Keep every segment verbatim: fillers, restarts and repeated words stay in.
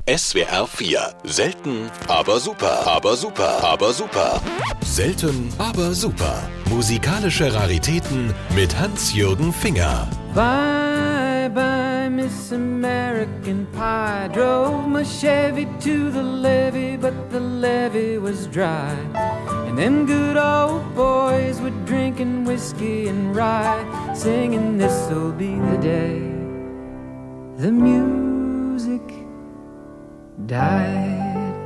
S W R vier. Selten, aber super. Aber super. Aber super. Selten, aber super. Musikalische Raritäten mit Hans-Jürgen Finger. Bye, bye, Miss American Pie. Drove my Chevy to the levee, but the levee was dry. And them good old boys were drinking whiskey and rye, singing this'll be the day the music died.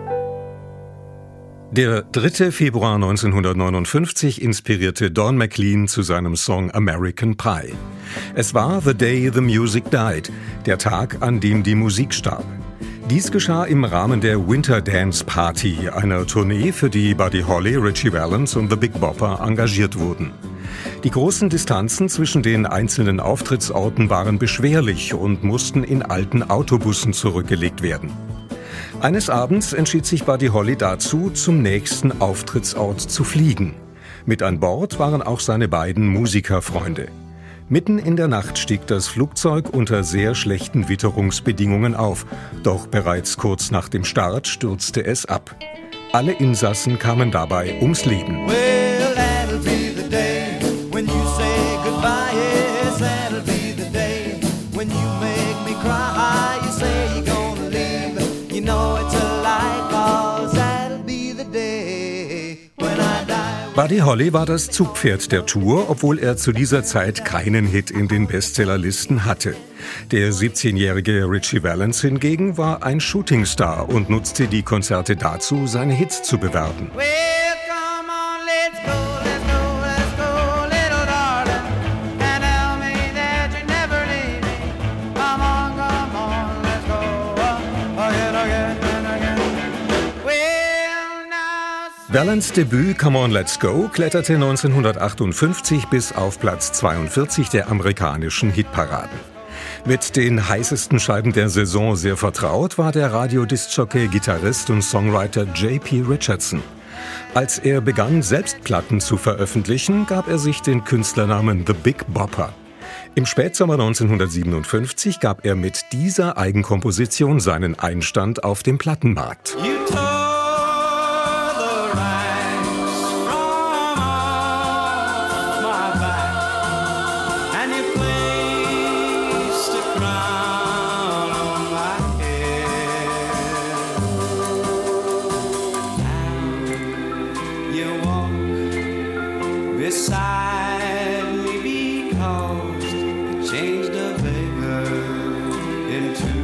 Der dritte Februar neunzehnhundertneunundfünfzig inspirierte Don McLean zu seinem Song American Pie. Es war The Day the Music Died, der Tag, an dem die Musik starb. Dies geschah im Rahmen der Winter Dance Party, einer Tournee, für die Buddy Holly, Ritchie Valens und The Big Bopper engagiert wurden. Die großen Distanzen zwischen den einzelnen Auftrittsorten waren beschwerlich und mussten in alten Autobussen zurückgelegt werden. Eines Abends entschied sich Buddy Holly dazu, zum nächsten Auftrittsort zu fliegen. Mit an Bord waren auch seine beiden Musikerfreunde. Mitten in der Nacht stieg das Flugzeug unter sehr schlechten Witterungsbedingungen auf, doch bereits kurz nach dem Start stürzte es ab. Alle Insassen kamen dabei ums Leben. Well, that'll be the day when you say goodbye. Yes, that'll be the day when you make me cry. You say you're gonna leave, you know it's a lie, 'cause that'll be the day when I die. Buddy Holly war das Zugpferd der Tour, obwohl er zu dieser Zeit keinen Hit in den Bestsellerlisten hatte. Der siebzehnjährige Ritchie Valens hingegen war ein Shootingstar und nutzte die Konzerte dazu, seine Hits zu bewerben. Well, come on, let's go, let's go, let's go, little darling, and tell me that you never leave me. Come on, come on, let's go, again, again, and again. Well, now... Valens Debüt Come On Let's Go kletterte neunzehnhundertachtundfünfzig bis auf Platz zweiundvierzig der amerikanischen Hitparaden. Mit den heißesten Scheiben der Saison sehr vertraut war der Radiodiskjockey, Gitarrist und Songwriter J P Richardson. Als er begann, selbst Platten zu veröffentlichen, gab er sich den Künstlernamen The Big Bopper. Im Spätsommer neunzehnhundertsiebenundfünfzig gab er mit dieser Eigenkomposition seinen Einstand auf dem Plattenmarkt. You tore the rags from off my back, and you placed a crown on my head. Now you walk beside me because you changed a beggar into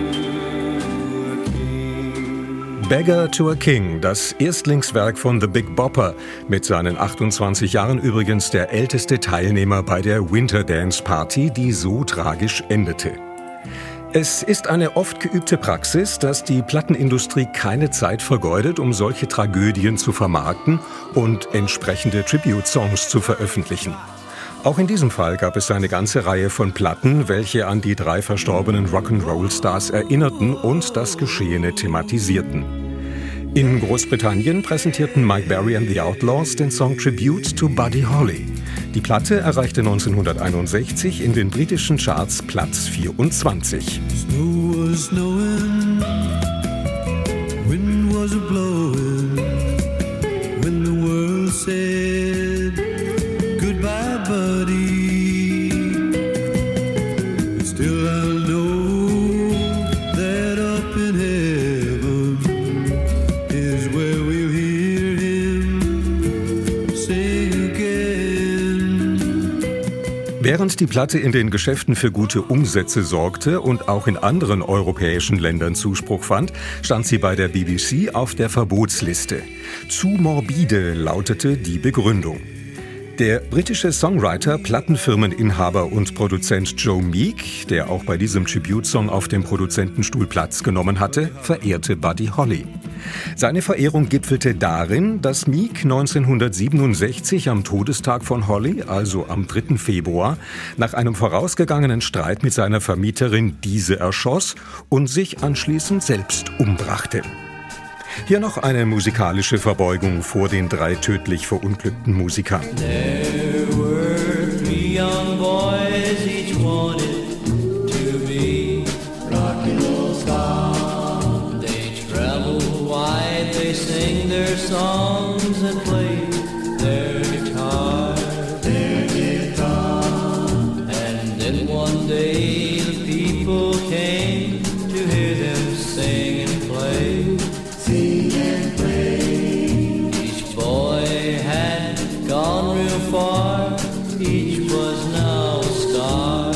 a king. Beggar to a King, das Erstlingswerk von The Big Bopper, mit seinen achtundzwanzig Jahren übrigens der älteste Teilnehmer bei der Winter Dance Party, die so tragisch endete. Es ist eine oft geübte Praxis, dass die Plattenindustrie keine Zeit vergeudet, um solche Tragödien zu vermarkten und entsprechende Tribute-Songs zu veröffentlichen. Auch in diesem Fall gab es eine ganze Reihe von Platten, welche an die drei verstorbenen Rock'n'Roll-Stars erinnerten und das Geschehene thematisierten. In Großbritannien präsentierten Mike Berry and the Outlaws den Song Tribute to Buddy Holly. Die Platte erreichte neunzehnhunderteinundsechzig in den britischen Charts Platz vierundzwanzig. Snow was snowing, wind was a-blowing, when the world said goodbye, buddy. Still I know that up in heaven is where we'll hear him sing again. Während die Platte in den Geschäften für gute Umsätze sorgte und auch in anderen europäischen Ländern Zuspruch fand, stand sie bei der B B C auf der Verbotsliste. Zu morbide lautete die Begründung. Der britische Songwriter, Plattenfirmeninhaber und Produzent Joe Meek, der auch bei diesem Tribute-Song auf dem Produzentenstuhl Platz genommen hatte, verehrte Buddy Holly. Seine Verehrung gipfelte darin, dass Meek neunzehnhundertsiebenundsechzig am Todestag von Holly, also am dritten Februar, nach einem vorausgegangenen Streit mit seiner Vermieterin diese erschoss und sich anschließend selbst umbrachte. Hier noch eine musikalische Verbeugung vor den drei tödlich verunglückten Musikern. There were three young boys, each wanted to be rock and roll stars. their songs and played their guitar, their guitar. And then one day the people came to hear them sing and play, sing and play. Each boy had gone real far, each was now a star.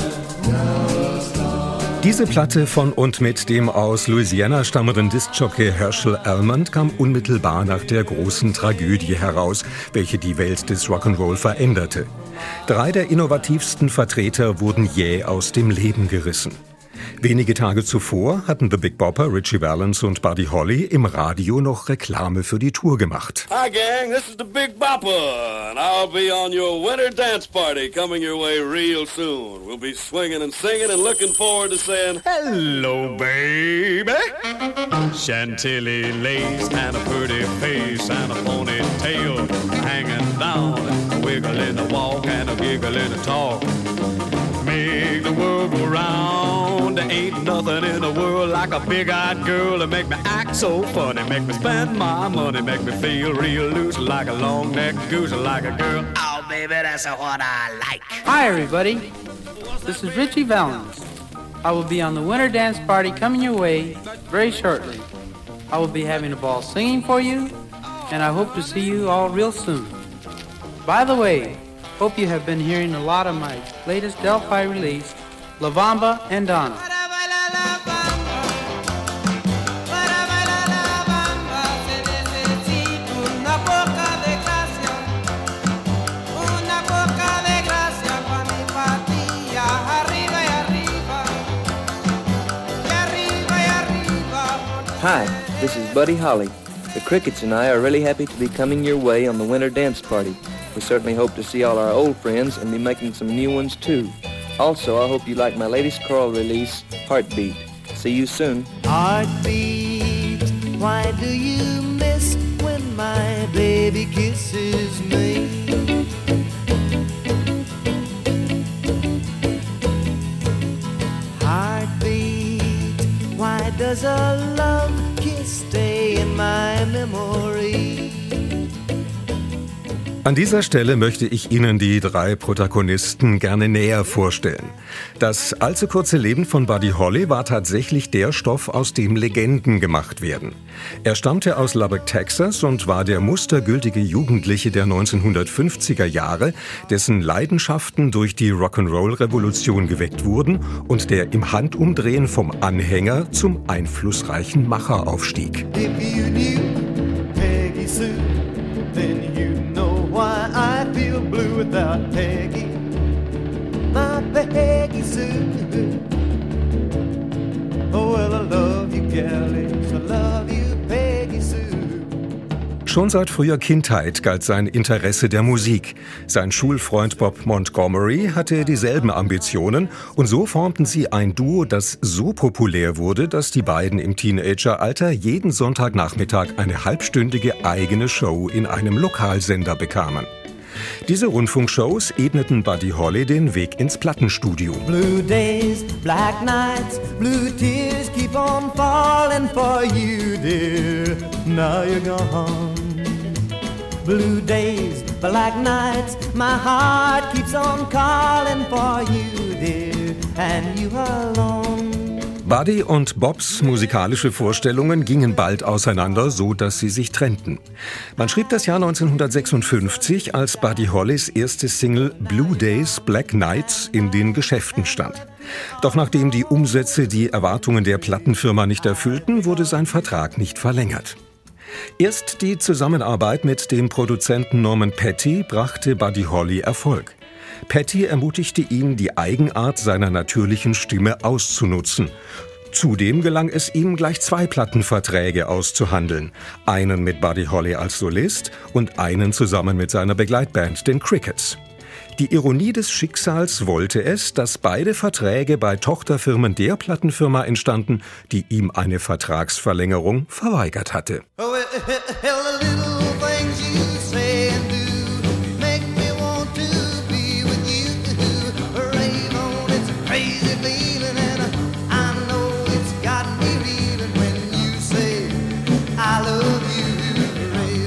Diese Platte von und mit dem aus Louisiana stammenden Diskjockey Herschel Almond kam unmittelbar nach der großen Tragödie heraus, welche die Welt des Rock'n'Roll veränderte. Drei der innovativsten Vertreter wurden jäh aus dem Leben gerissen. Wenige Tage zuvor hatten The Big Bopper, Ritchie Valens und Buddy Holly im Radio noch Reklame für die Tour gemacht. Hi gang, this is the Big Bopper and I'll be on your winter dance party coming your way real soon. We'll be swinging and singing and looking forward to saying hello baby. Chantilly lace and a pretty face and a ponytail hanging down, a wiggle in the walk and a giggle in the talk. Make the world go round. There ain't nothing in the world like a big-eyed girl to make me act so funny, make me spend my money, make me feel real loose like a long-necked goose, like a girl. Oh, baby, that's what I like. Hi, everybody. This is Ritchie Valens. I will be on the winter dance party coming your way very shortly. I will be having a ball singing for you, and I hope to see you all real soon. By the way, hope you have been hearing a lot of my latest Delphi release, La Bamba and Donna. Hi, this is Buddy Holly. The Crickets and I are really happy to be coming your way on the winter dance party. We certainly hope to see all our old friends and be making some new ones too. Also, I hope you like my latest choral release, Heartbeat. See you soon. Heartbeat, why do you miss when my baby kisses me? Heartbeat, why does a love kiss stay in my memory? An dieser Stelle möchte ich Ihnen die drei Protagonisten gerne näher vorstellen. Das allzu kurze Leben von Buddy Holly war tatsächlich der Stoff, aus dem Legenden gemacht werden. Er stammte aus Lubbock, Texas und war der mustergültige Jugendliche der neunzehnhundertfünfziger Jahre, dessen Leidenschaften durch die Rock'n'Roll-Revolution geweckt wurden und der im Handumdrehen vom Anhänger zum einflussreichen Macher aufstieg. If you knew Peggy Sue, then you'd know why I feel blue without Peggy, my Peggy Sue. Oh, well, I love you, Gallies, I love you, Peggy Sue. Schon seit früher Kindheit galt sein Interesse der Musik. Sein Schulfreund Bob Montgomery hatte dieselben Ambitionen und so formten sie ein Duo, das so populär wurde, dass die beiden im Teenageralter jeden Sonntagnachmittag eine halbstündige eigene Show in einem Lokalsender bekamen. Diese Rundfunkshows ebneten Buddy Holly den Weg ins Plattenstudio. Blue days, black nights, blue tears keep on falling for you, dear. Now you're gone. Blue days, black nights, my heart keeps on calling for you, dear. And you alone. Buddy und Bobs musikalische Vorstellungen gingen bald auseinander, so dass sie sich trennten. Man schrieb das Jahr neunzehnhundertsechsundfünfzig, als Buddy Hollys erste Single Blue Days, Black Nights in den Geschäften stand. Doch nachdem die Umsätze die Erwartungen der Plattenfirma nicht erfüllten, wurde sein Vertrag nicht verlängert. Erst die Zusammenarbeit mit dem Produzenten Norman Petty brachte Buddy Holly Erfolg. Petty ermutigte ihn, die Eigenart seiner natürlichen Stimme auszunutzen. Zudem gelang es ihm, gleich zwei Plattenverträge auszuhandeln. Einen mit Buddy Holly als Solist und einen zusammen mit seiner Begleitband, den Crickets. Die Ironie des Schicksals wollte es, dass beide Verträge bei Tochterfirmen der Plattenfirma entstanden, die ihm eine Vertragsverlängerung verweigert hatte. Oh, well, the little things you say and do make me want to be with you. Rave on, it's a crazy feeling, and I know it's got me reeling when you say I love you.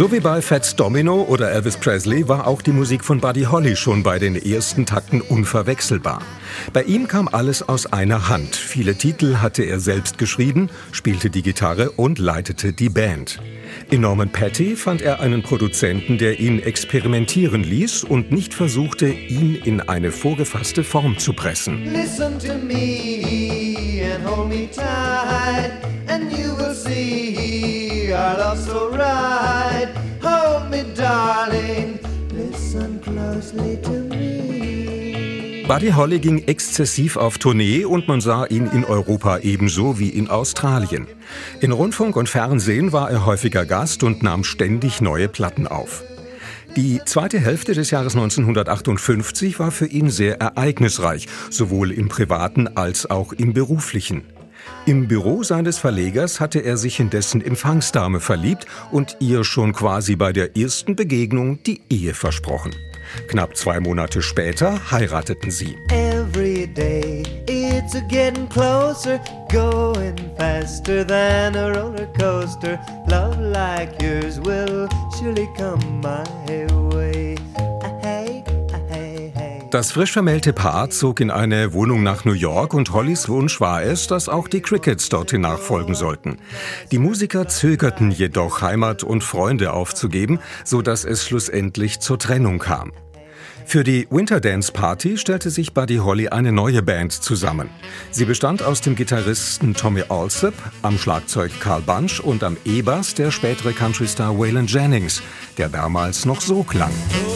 So wie bei Fats Domino oder Elvis Presley war auch die Musik von Buddy Holly schon bei den ersten Takten unverwechselbar. Bei ihm kam alles aus einer Hand. Viele Titel hatte er selbst geschrieben, spielte die Gitarre und leitete die Band. In Norman Petty fand er einen Produzenten, der ihn experimentieren ließ und nicht versuchte, ihn in eine vorgefasste Form zu pressen. Listen to me and hold me tight, and you will see our love so right. Hold me, darling, listen closely to me. Buddy Holly ging exzessiv auf Tournee und man sah ihn in Europa ebenso wie in Australien. In Rundfunk und Fernsehen war er häufiger Gast und nahm ständig neue Platten auf. Die zweite Hälfte des Jahres neunzehnhundertachtundfünfzig war für ihn sehr ereignisreich, sowohl im privaten als auch im beruflichen. Im Büro seines Verlegers hatte er sich in dessen Empfangsdame verliebt und ihr schon quasi bei der ersten Begegnung die Ehe versprochen. Knapp zwei Monate später heirateten sie. Every day it's a getting closer, going faster than a roller coaster. Love like yours will surely come my way. Hey, hey, hey. Das frisch vermählte Paar zog in eine Wohnung nach New York und Hollys Wunsch war es, dass auch die Crickets dorthin nachfolgen sollten. Die Musiker zögerten jedoch, Heimat und Freunde aufzugeben, sodass es schlussendlich zur Trennung kam. Für die Winter Dance Party stellte sich Buddy Holly eine neue Band zusammen. Sie bestand aus dem Gitarristen Tommy Allsup, am Schlagzeug Carl Bunch und am E-Bass der spätere Countrystar Waylon Jennings, der damals noch so klang.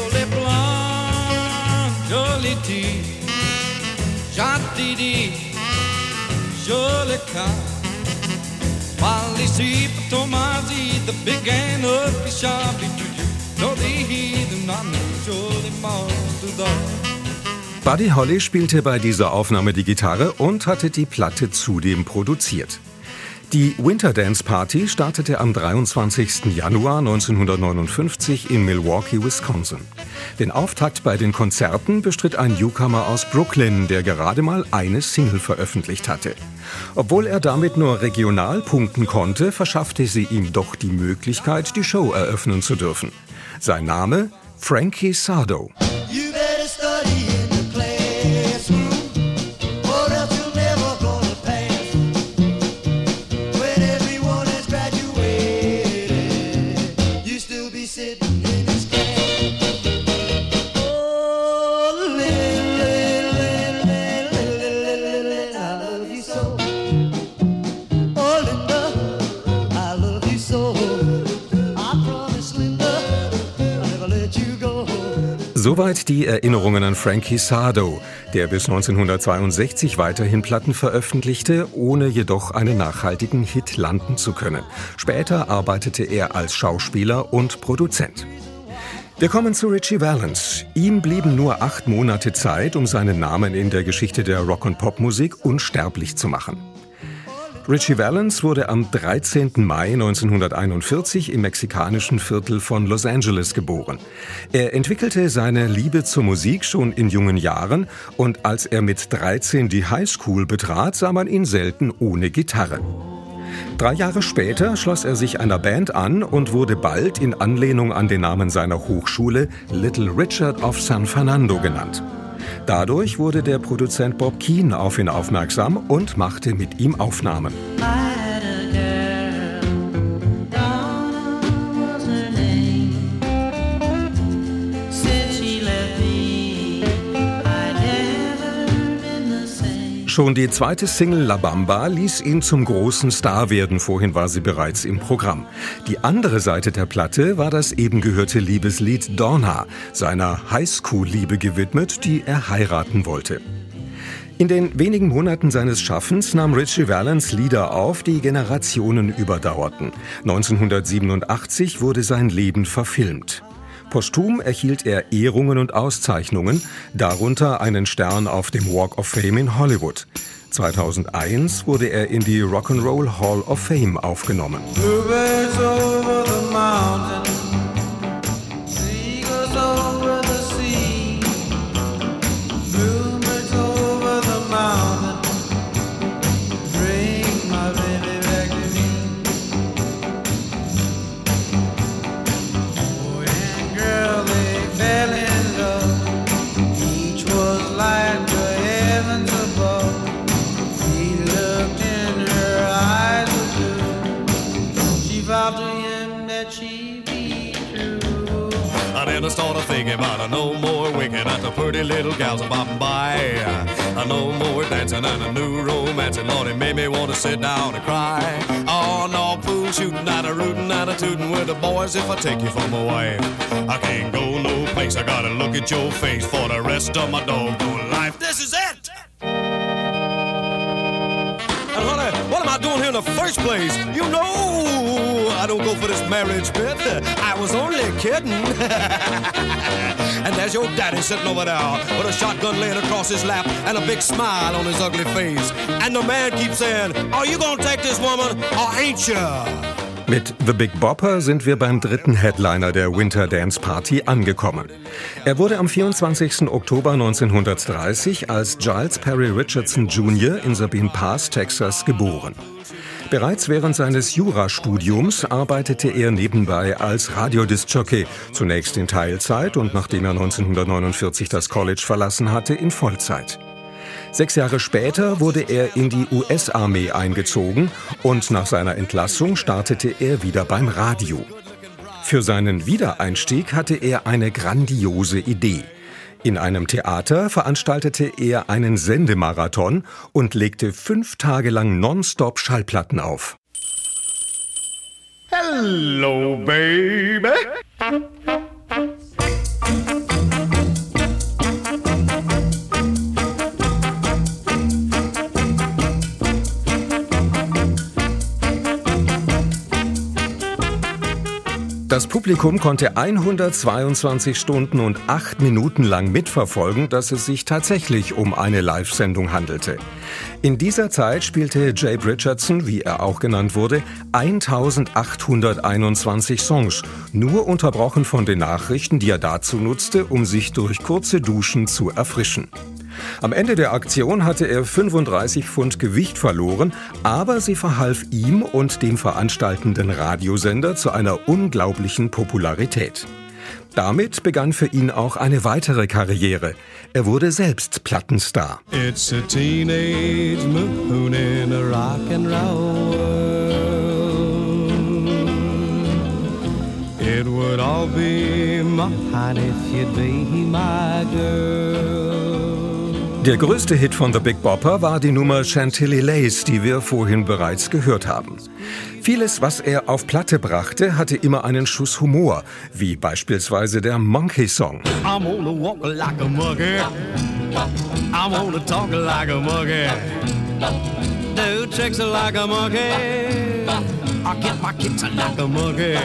Buddy Holly spielte bei dieser Aufnahme die Gitarre und hatte die Platte zudem produziert. Die Winter Dance Party startete am dreiundzwanzigsten Januar neunzehnhundertneunundfünfzig in Milwaukee, Wisconsin. Den Auftakt bei den Konzerten bestritt ein Newcomer aus Brooklyn, der gerade mal eine Single veröffentlicht hatte. Obwohl er damit nur regional punkten konnte, verschaffte sie ihm doch die Möglichkeit, die Show eröffnen zu dürfen. Sein Name? Frankie Sardo. You better study in the classroom, or else you'll never gonna pass. When everyone has graduated, you still be sitting in this class. Oh, little, little, little, little, little, little, I love you so. Oh, Linda, I love you so. I promise, Linda, I'll never let you go. Soweit die Erinnerungen an Frankie Sardo, der bis neunzehnhundertzweiundsechzig weiterhin Platten veröffentlichte, ohne jedoch einen nachhaltigen Hit landen zu können. Später arbeitete er als Schauspieler und Produzent. Wir kommen zu Ritchie Valens. Ihm blieben nur acht Monate Zeit, um seinen Namen in der Geschichte der Rock- und Popmusik unsterblich zu machen. Ritchie Valens wurde am dreizehnten Mai neunzehnhunderteinundvierzig im mexikanischen Viertel von Los Angeles geboren. Er entwickelte seine Liebe zur Musik schon in jungen Jahren und als er mit dreizehn die Highschool betrat, sah man ihn selten ohne Gitarre. Drei Jahre später schloss er sich einer Band an und wurde bald in Anlehnung an den Namen seiner Hochschule Little Richard of San Fernando genannt. Dadurch wurde der Produzent Bob Keane auf ihn aufmerksam und machte mit ihm Aufnahmen. Schon die zweite Single La Bamba ließ ihn zum großen Star werden, vorhin war sie bereits im Programm. Die andere Seite der Platte war das eben gehörte Liebeslied Donna, seiner Highschool-Liebe gewidmet, die er heiraten wollte. In den wenigen Monaten seines Schaffens nahm Ritchie Valens Lieder auf, die Generationen überdauerten. neunzehnhundertsiebenundachtzig wurde sein Leben verfilmt. Posthum erhielt er Ehrungen und Auszeichnungen, darunter einen Stern auf dem Walk of Fame in Hollywood. zweitausendeins wurde er in die Rock'n'Roll Hall of Fame aufgenommen. Bluebirds over the mountain, seagulls over the sea. Bluebirds over the mountain, bring my baby back to me. I started thinking about uh, no more winking at the pretty little gals bobbing by. Uh, no more dancing and a new romance, and Lord, it made me want to sit down and cry. Oh, no, pool shooting and a rootin' and a tootin' with the boys if I take you for my wife. I can't go no place, I gotta look at your face for the rest of my doggone life. This is it! And honey, what am I doing here in the first place? You know I don't go for this marriage bit. I was only kidding. And there's your daddy sitting over there with a shotgun laying across his lap and a big smile on his ugly face. And the man keeps saying, are you gonna take this woman or ain't you? Mit The Big Bopper sind wir beim dritten Headliner der Winter Dance Party angekommen. Er wurde am vierundzwanzigsten Oktober neunzehnhundertdreißig als Giles Perry Richardson Junior in Sabine Pass, Texas, geboren. Bereits während seines Jurastudiums arbeitete er nebenbei als Radiodiskjockey, zunächst in Teilzeit und nachdem er neunzehnhundertneunundvierzig das College verlassen hatte, in Vollzeit. Sechs Jahre später wurde er in die U S-Armee eingezogen und nach seiner Entlassung startete er wieder beim Radio. Für seinen Wiedereinstieg hatte er eine grandiose Idee. In einem Theater veranstaltete er einen Sendemarathon und legte fünf Tage lang nonstop Schallplatten auf. Hello, baby. Das Publikum konnte hundertzweiundzwanzig Stunden und acht Minuten lang mitverfolgen, dass es sich tatsächlich um eine Live-Sendung handelte. In dieser Zeit spielte Jabe Richardson, wie er auch genannt wurde, eintausendachthunderteinundzwanzig Songs, nur unterbrochen von den Nachrichten, die er dazu nutzte, um sich durch kurze Duschen zu erfrischen. Am Ende der Aktion hatte er fünfunddreißig Pfund Gewicht verloren, aber sie verhalf ihm und dem veranstaltenden Radiosender zu einer unglaublichen Popularität. Damit begann für ihn auch eine weitere Karriere. Er wurde selbst Plattenstar. It's a teenage moon in a rock and roll world. It would all be mine if you'd be my girl. Der größte Hit von The Big Bopper war die Nummer Chantilly Lace, die wir vorhin bereits gehört haben. Vieles, was er auf Platte brachte, hatte immer einen Schuss Humor, wie beispielsweise der Monkey Song. I'm gonna walk like a monkey. I'm gonna talk like a monkey. Do tricks like a monkey. I get my kicks like a monkey.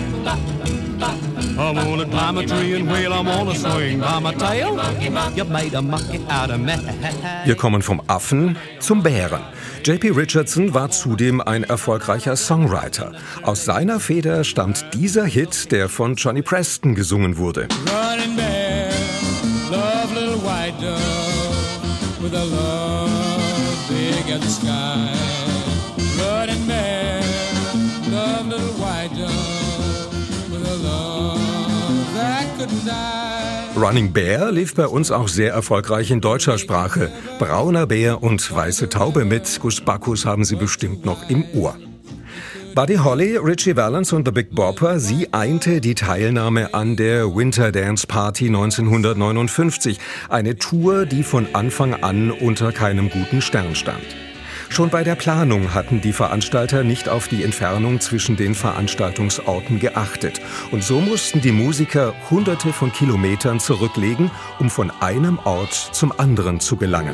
I'm gonna climb a tree and wheel, I'm gonna swing by my tail. You made a monkey out of me. Wir kommen vom Affen zum Bären. J P Richardson war zudem ein erfolgreicher Songwriter. Aus seiner Feder stammt dieser Hit, der von Johnny Preston gesungen wurde. Running bear, love little white dove, with a love big as the sky. Running bear, love little white dove, with a love that couldn't die. Running Bear lief bei uns auch sehr erfolgreich in deutscher Sprache. Brauner Bär und Weiße Taube mit Gus Bacchus haben Sie bestimmt noch im Ohr. Buddy Holly, Ritchie Valens und The Big Bopper, sie einte die Teilnahme an der Winter Dance Party neunzehnhundertneunundfünfzig, eine Tour, die von Anfang an unter keinem guten Stern stand. Schon bei der Planung hatten die Veranstalter nicht auf die Entfernung zwischen den Veranstaltungsorten geachtet. Und so mussten die Musiker Hunderte von Kilometern zurücklegen, um von einem Ort zum anderen zu gelangen.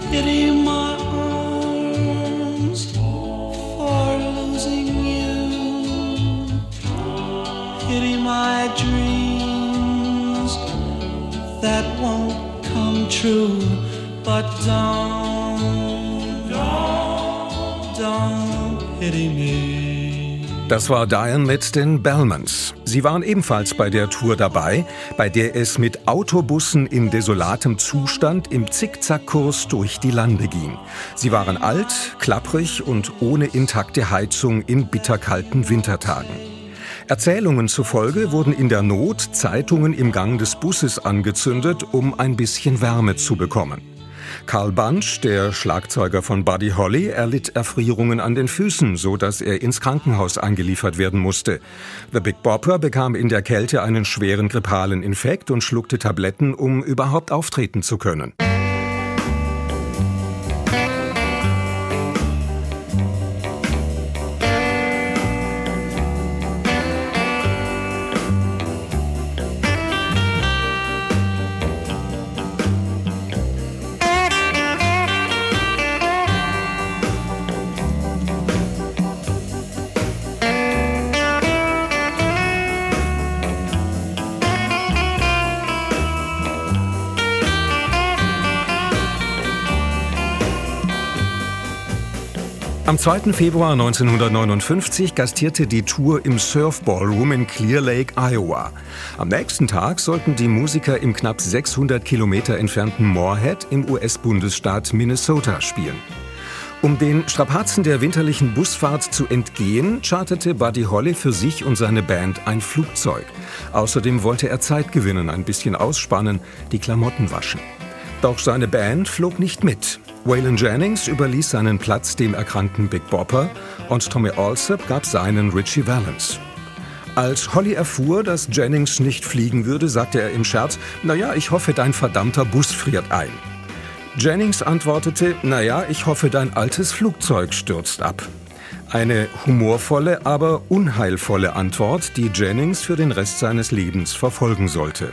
Das war Diane mit den Bellmans. Sie waren ebenfalls bei der Tour dabei, bei der es mit Autobussen in desolatem Zustand im Zickzackkurs durch die Lande ging. Sie waren alt, klapprig und ohne intakte Heizung in bitterkalten Wintertagen. Erzählungen zufolge wurden in der Not Zeitungen im Gang des Busses angezündet, um ein bisschen Wärme zu bekommen. Carl Bunch, der Schlagzeuger von Buddy Holly, erlitt Erfrierungen an den Füßen, so dass er ins Krankenhaus eingeliefert werden musste. The Big Bopper bekam in der Kälte einen schweren grippalen Infekt und schluckte Tabletten, um überhaupt auftreten zu können. Am zweiten Februar neunzehnhundertneunundfünfzig gastierte die Tour im Surf Ballroom in Clear Lake, Iowa. Am nächsten Tag sollten die Musiker im knapp sechshundert Kilometer entfernten Morehead im U S-Bundesstaat Minnesota spielen. Um den Strapazen der winterlichen Busfahrt zu entgehen, charterte Buddy Holly für sich und seine Band ein Flugzeug. Außerdem wollte er Zeit gewinnen, ein bisschen ausspannen, die Klamotten waschen. Doch seine Band flog nicht mit. Waylon Jennings überließ seinen Platz dem erkrankten Big Bopper und Tommy Allsup gab seinen Richie Valens. Als Holly erfuhr, dass Jennings nicht fliegen würde, sagte er im Scherz, »Naja, ich hoffe, dein verdammter Bus friert ein.« Jennings antwortete, »Naja, ich hoffe, dein altes Flugzeug stürzt ab.« Eine humorvolle, aber unheilvolle Antwort, die Jennings für den Rest seines Lebens verfolgen sollte.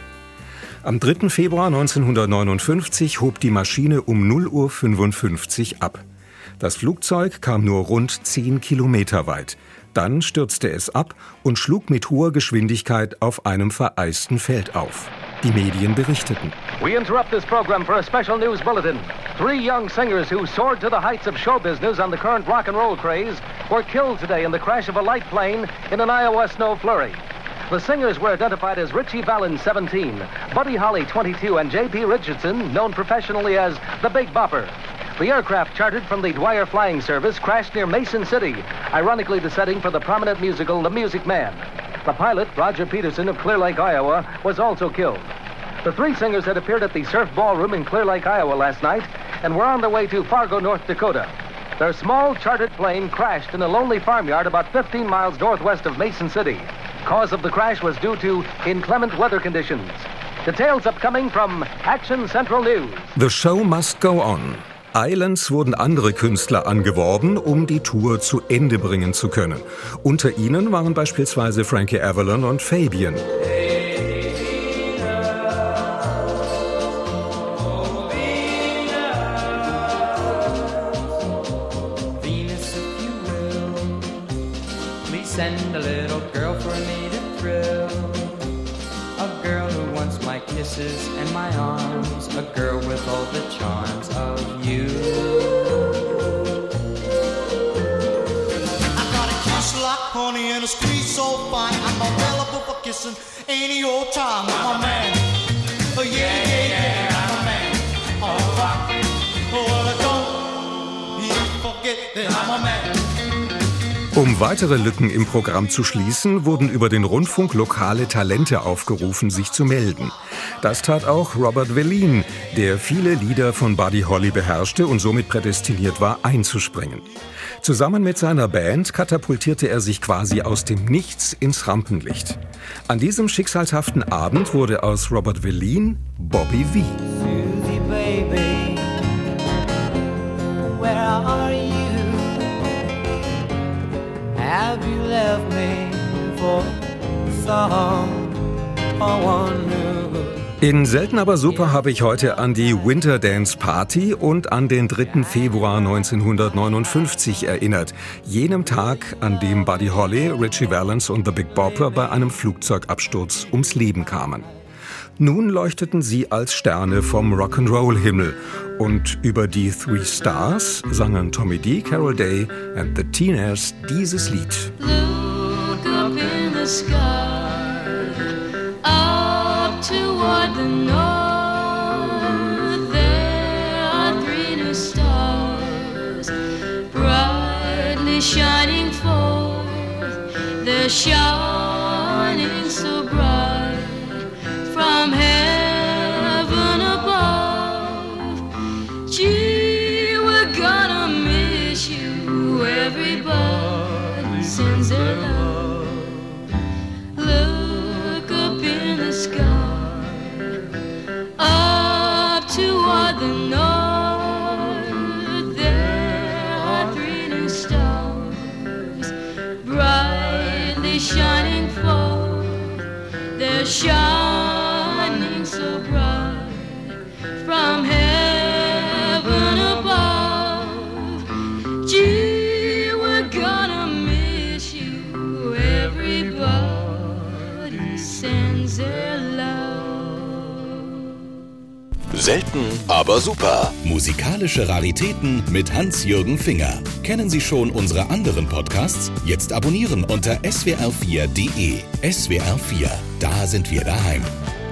Am dritten Februar neunzehnhundertneunundfünfzig hob die Maschine um null Uhr fünfundfünfzig ab. Das Flugzeug kam nur rund zehn Kilometer weit. Dann stürzte es ab und schlug mit hoher Geschwindigkeit auf einem vereisten Feld auf. Die Medien berichteten. We interrupt this program for a special news bulletin. Three young singers who soared to the heights of show business on the current rock and roll craze were killed today in the crash of a light plane in an Iowa snow flurry. The singers were identified as Richie Valens, seventeen, Buddy Holly, twenty-two, and J P Richardson, known professionally as the Big Bopper. The aircraft, chartered from the Dwyer Flying Service, crashed near Mason City, ironically the setting for the prominent musical The Music Man. The pilot, Roger Peterson of Clear Lake, Iowa, was also killed. The three singers had appeared at the Surf Ballroom in Clear Lake, Iowa last night and were on their way to Fargo, North Dakota. Their small chartered plane crashed in a lonely farmyard about fifteen miles northwest of Mason City. Cause of the crash was due to inclement weather conditions. Details upcoming from Action Central News. The show must go on. Eilends wurden andere Künstler angeworben, um die Tour zu Ende bringen zu können. Unter ihnen waren beispielsweise Frankie Avalon und Fabian. Send a little girl for me to thrill. A girl who wants my kisses and my arms. A girl with all the charms of you. I got a kiss like honey and a squeeze so fine. I'm available for kissing any old time. I'm a man. Oh yeah, yeah, yeah, I'm a man. Oh, I, oh well, I don't you forget that I'm a man. Um weitere Lücken im Programm zu schließen, wurden über den Rundfunk lokale Talente aufgerufen, sich zu melden. Das tat auch Robert Vellin, der viele Lieder von Buddy Holly beherrschte und somit prädestiniert war, einzuspringen. Zusammen mit seiner Band katapultierte er sich quasi aus dem Nichts ins Rampenlicht. An diesem schicksalshaften Abend wurde aus Robert Vellin Bobby V. Susie, baby, where are you? Have you left me for some or one new? In Selten aber super habe ich heute an die Winter Dance Party und an den dritten Februar neunzehnhundertneunundfünfzig erinnert. Jenem Tag, an dem Buddy Holly, Richie Valens und The Big Bopper bei einem Flugzeugabsturz ums Leben kamen. Nun leuchteten sie als Sterne vom Rock'n'Roll-Himmel. Und über die Three Stars sangen Tommy D., Carol Day and the Teeners dieses Lied. Look up in the sky, up toward the north. There are three new stars, brightly shining forth. They're shining so bright from heaven above, sends their love. Look up in the sky, up toward the north. There are three new stars, brightly shining forth. They're shining so bright from heaven above. Gee, we're gonna miss you. Everybody sends their love. Selten, aber super. Musikalische Raritäten mit Hans-Jürgen Finger. Kennen Sie schon unsere anderen Podcasts? Jetzt abonnieren unter S W R vier Punkt D E. S W R vier, da sind wir daheim.